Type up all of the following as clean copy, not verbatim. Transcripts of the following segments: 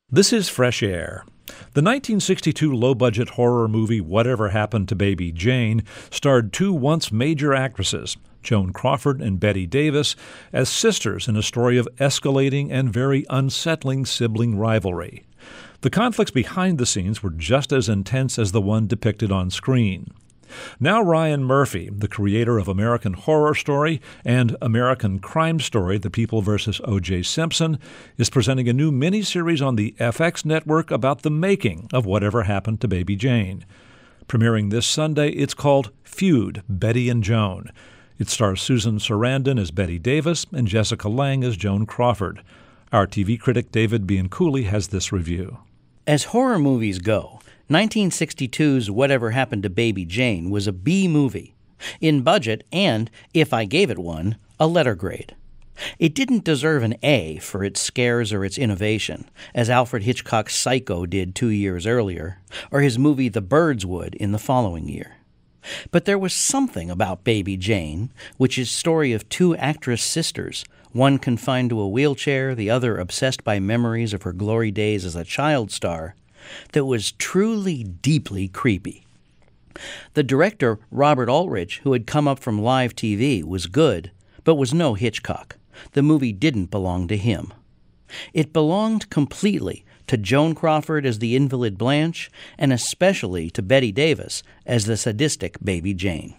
This is Fresh Air. The 1962 low-budget horror movie Whatever Happened to Baby Jane starred two once major actresses, Joan Crawford and Bette Davis, as sisters in a story of escalating and very unsettling sibling rivalry. The conflicts behind the scenes were just as intense as the one depicted on screen. Now Ryan Murphy, the creator of American Horror Story and American Crime Story, The People vs. O.J. Simpson, is presenting a new miniseries on the FX network about the making of Whatever Happened to Baby Jane. Premiering this Sunday, it's called Feud, Betty and Joan. It stars Susan Sarandon as Bette Davis and Jessica Lange as Joan Crawford. Our TV critic David Bianculli has this review. As horror movies go, 1962's Whatever Happened to Baby Jane was a B movie, in budget and, if I gave it one, a letter grade. It didn't deserve an A for its scares or its innovation, as Alfred Hitchcock's Psycho did 2 years earlier, or his movie The Birds would in the following year. But there was something about Baby Jane, which is story of two actress sisters, one confined to a wheelchair, the other obsessed by memories of her glory days as a child star, that was truly deeply creepy. The director, Robert Aldrich, who had come up from live TV, was good, but was no Hitchcock. The movie didn't belong to him. It belonged completely to Joan Crawford as the invalid Blanche, and especially to Bette Davis as the sadistic Baby Jane.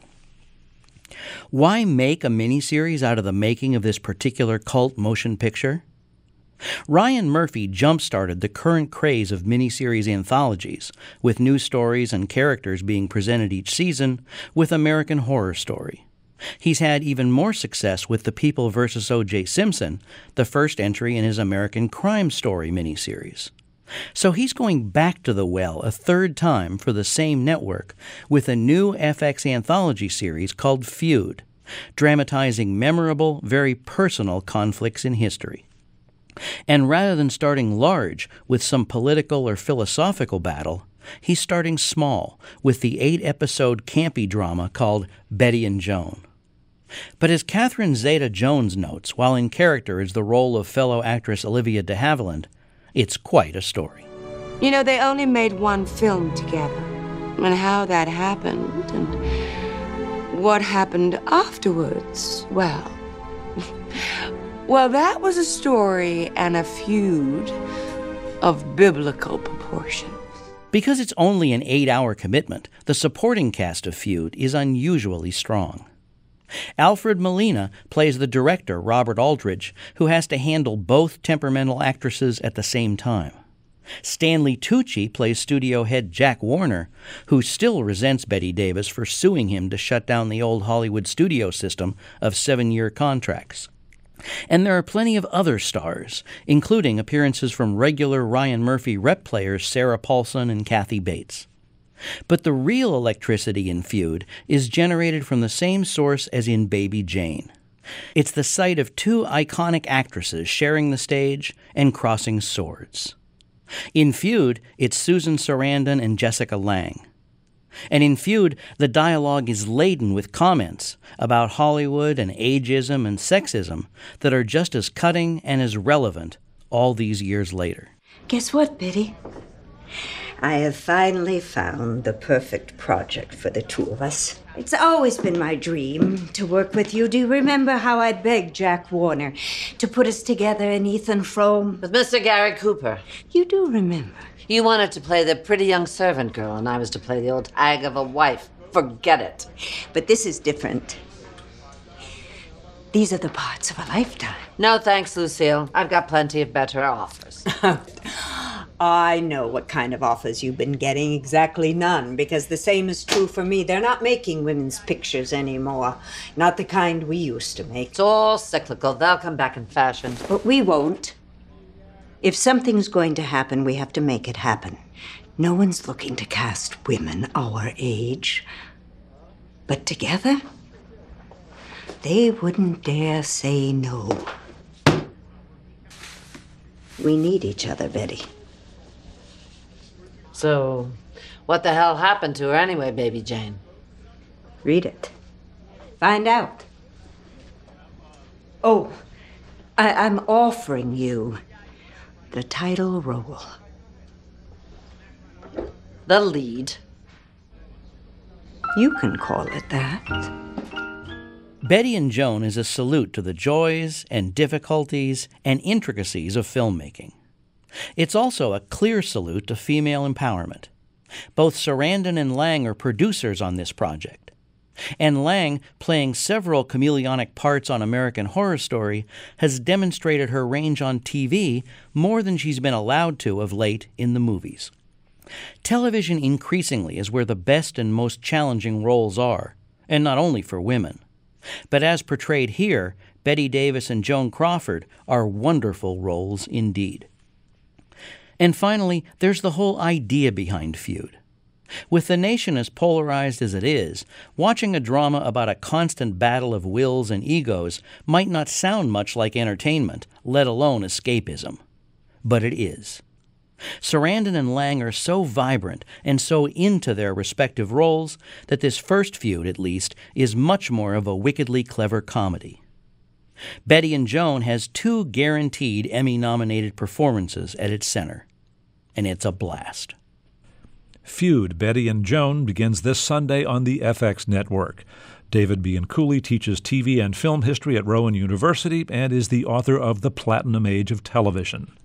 Why make a miniseries out of the making of this particular cult motion picture? Ryan Murphy jump-started the current craze of miniseries anthologies, with new stories and characters being presented each season, with American Horror Story. He's had even more success with The People vs. O.J. Simpson, the first entry in his American Crime Story miniseries. So he's going back to the well a third time for the same network with a new FX anthology series called Feud, dramatizing memorable, very personal conflicts in history. And rather than starting large with some political or philosophical battle, he's starting small with the 8-episode campy drama called Betty and Joan. But as Catherine Zeta-Jones notes, while in character as the role of fellow actress Olivia de Havilland, it's quite a story. You know, they only made one film together. And how that happened and what happened afterwards, well... Well, that was a story and a feud of biblical proportions. Because it's only an 8-hour commitment, the supporting cast of Feud is unusually strong. Alfred Molina plays the director, Robert Aldrich, who has to handle both temperamental actresses at the same time. Stanley Tucci plays studio head Jack Warner, who still resents Bette Davis for suing him to shut down the old Hollywood studio system of 7-year contracts. And there are plenty of other stars, including appearances from regular Ryan Murphy rep players Sarah Paulson and Kathy Bates. But the real electricity in Feud is generated from the same source as in Baby Jane. It's the sight of two iconic actresses sharing the stage and crossing swords. In Feud, it's Susan Sarandon and Jessica Lange. And in Feud, the dialogue is laden with comments about Hollywood and ageism and sexism that are just as cutting and as relevant all these years later. Guess what, Betty? I have finally found the perfect project for the two of us. It's always been my dream to work with you. Do you remember how I begged Jack Warner to put us together in Ethan Frome? With Mr. Gary Cooper. You do remember. You wanted to play the pretty young servant girl, and I was to play the old hag of a wife. Forget it. But this is different. These are the parts of a lifetime. No thanks, Lucille. I've got plenty of better offers. I know what kind of offers you've been getting. Exactly none, because the same is true for me. They're not making women's pictures anymore. Not the kind we used to make. It's all cyclical. They'll come back in fashion. But we won't. If something's going to happen, we have to make it happen. No one's looking to cast women our age. But together, they wouldn't dare say no. We need each other, Betty. So, what the hell happened to her anyway, Baby Jane? Read it. Find out. Oh, I'm offering you The title role. The lead. You can call it that. Betty and Joan is a salute to the joys and difficulties and intricacies of filmmaking. It's also a clear salute to female empowerment. Both Sarandon and Lang are producers on this project. And Lang, playing several chameleonic parts on American Horror Story, has demonstrated her range on TV more than she's been allowed to of late in the movies. Television increasingly is where the best and most challenging roles are, and not only for women. But as portrayed here, Bette Davis and Joan Crawford are wonderful roles indeed. And finally, there's the whole idea behind Feud. With the nation as polarized as it is, watching a drama about a constant battle of wills and egos might not sound much like entertainment, let alone escapism. But it is. Sarandon and Lang are so vibrant and so into their respective roles that this first Feud, at least, is much more of a wickedly clever comedy. Betty and Joan has 2 guaranteed Emmy-nominated performances at its center, and it's a blast. Feud, Betty and Joan begins this Sunday on the FX network. David Bianculli teaches TV and film history at Rowan University and is the author of The Platinum Age of Television.